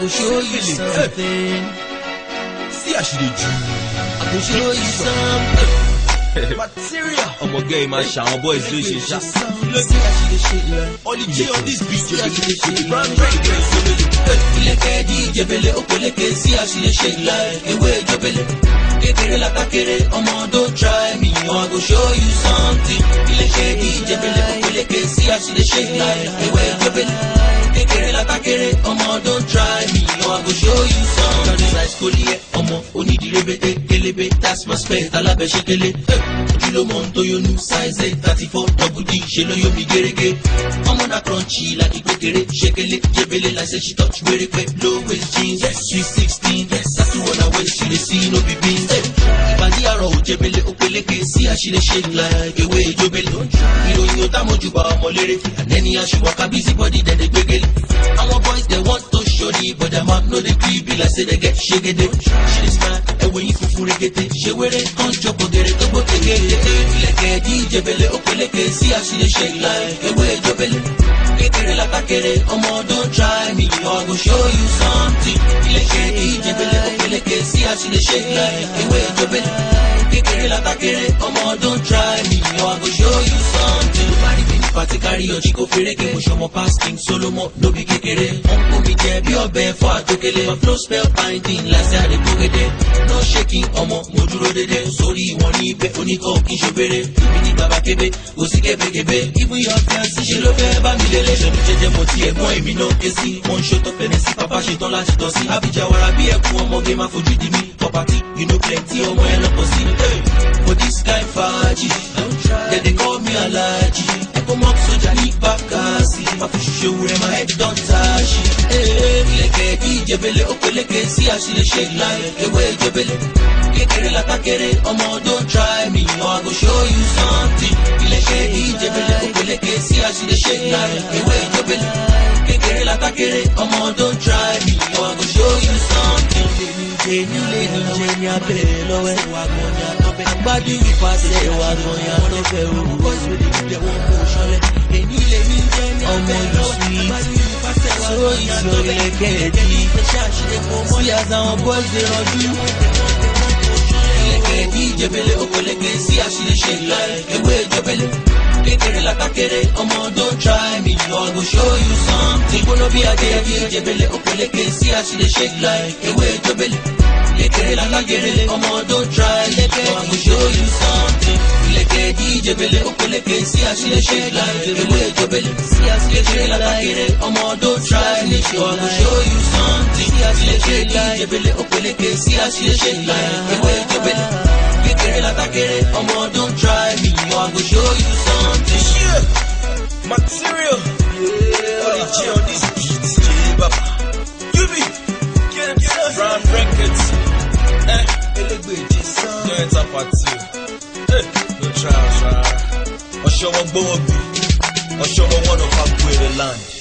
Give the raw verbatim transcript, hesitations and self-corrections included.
go show you something. See how she dey do. I go show you something. Material. I'm a gay man, shout boys do shit. See how she dey shake like. Only G on this beat. See how she dey shake Brand like. Ileke di jebele okoleke. See how she dey shake like. Ewe jebele. Kekere la takere. Omo don't try me. Oh, I go show you something. Ileke di jebele okoleke. See how she dey shake like. Ewe jebele. Kekere la takere. Omo don't try me. Oh, I go show you something. This high school here. Omo onidirebe kelebe. That's my spec. Alabe shekele. Kilo monto yo new size thirty-four double D. Shelo yo mi gerege. Omo na crunchy like ikokere. Shekele jebele like say she touch very quick. Low waist jeans. Sweet sixteen. That's the one I wear. She dey see no be beans. Bandi aro jebele opeleke. See how she dey shake like a way jebele. Hero yo tamo juba molere. And any how she walk a busy body then they begele. Our boys they want to show the but them up no they creepy like say they get shaggy. She dey smile and when you fufu regete. She wear it on chop get it to go take it. Ileke di jebele opeleke. See how she dey shake like a way jebele. Kekere la takere. Omo don't try me. Oh, I go show you something. Ileke di jebele opeleke. See how she dey shake like a way jebele. Kekere la takere. Omo don't try me. Oh, I go show you something. Nobody been party carry your chico fereke. Push on past King Solomon. No be kekere. Uncle me je be obe for atokele. My flow spell binding like say I dey go get it. No shaking. Omo mo duro dede. Sorry one ni be oniko kin shobere. Mini baba kebe. Go si kebe kebe. Even your fiancé she lo fe ba mi lele. Je mi jeje mo ti egbon emi no kesi. Mon shot up Hennessy. Papa she ton lati tosi. Abija wara bi eku omo ge ma foju di mi. Property you know plenty omo e no posi. For this guy faji. Then they call me Alaji. I come up so Jani Bakasi. My fish show where my head don't touch. Hey, Ileke di jebele opeleke. See how she dey shake like a way jebele. Kekere la takere. Omo don't try me. Oh, I go show you something. Ileke di jebele opeleke. See how she dey shake like a way jebele. Kekere la takere. Omo don't try me. Oh, I go show you something. Jenny, lady, Jenny, I pay low and wagonya. Body we pass it, wagonya, no peru. Cause we did the one motion. Any lady, Jenny, I'm on the sweet. So it's no like a tea. See as our boys, they don't do. Like a tea, jebele, okoleke. See how she dey shake like a way jebele. Kekere la takere, omo don't try me. Oh, I go show you something. Gonna be a day, jebele, okoleke. See how she dey shake like a way jebele. Kekere la takere, omo don't try me. Oh, I go show you something. Ileke di jebele, okoleke. See how she dey shake like a way jebele. See how she dey shake like a omo don't try me. Oh, I go show you something. Ileke di jebele, okoleke. See how she dey shake like a way jebele. Kekere la takere, omo don't try me. Oh, I go show you something. Yeah. Material. Yeah. Only G on this beat. J Baba. You be. Get him son. Brand records. Eh. No enter party. Eh. No try, try. Oshomo Bowobi. Oshomo one of our way the land.